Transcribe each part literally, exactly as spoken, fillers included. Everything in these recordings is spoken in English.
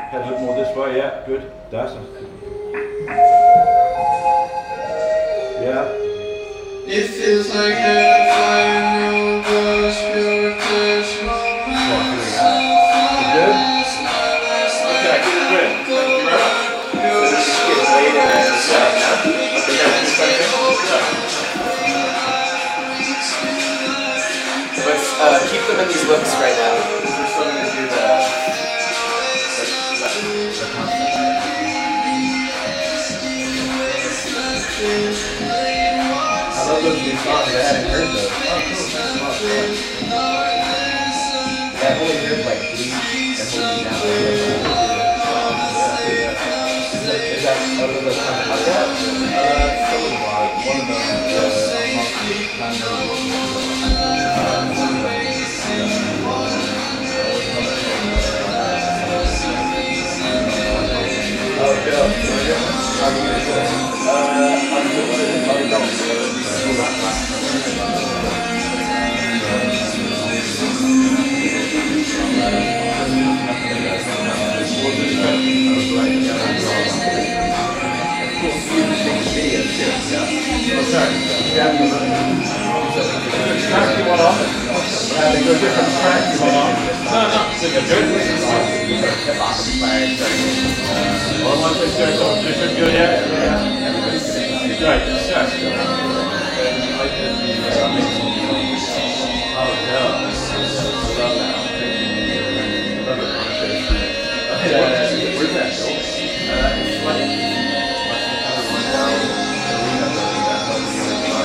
Head a little more this way, yeah, good. That's a, yeah. It feels like that fire over pure touch. You good? Okay, get it ready. Thank you very much. So this is getting laid in as a side now. Let's uh, keep them in these looks right now. We're still going to do the... I love those new songs. I hadn't heard those. Oh, cool. Thanks a lot. Yeah, I've only heard like Bleach and Hold Me Down. Is that out of the time like that? Uh, some of them are. One of them is Oh, go. How are you going to do it? Uh, I'm going to Where's that building? Uh, it's like one down arena building that has the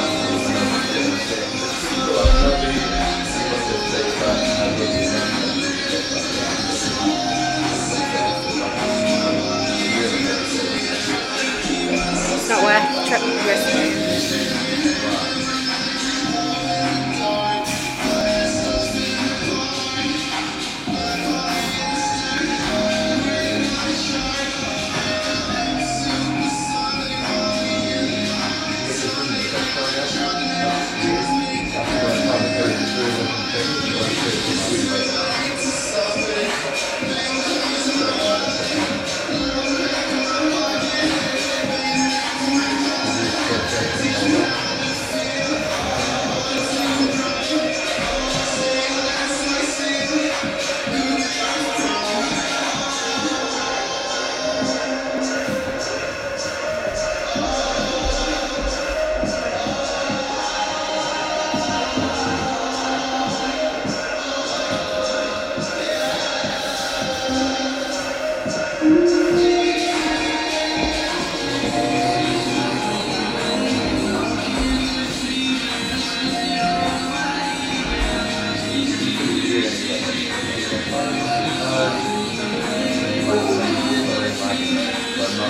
It's not worth the trip risking.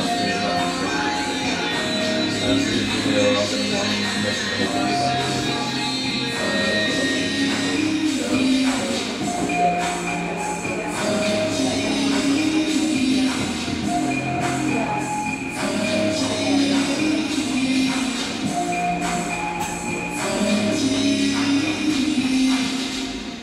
Thank you.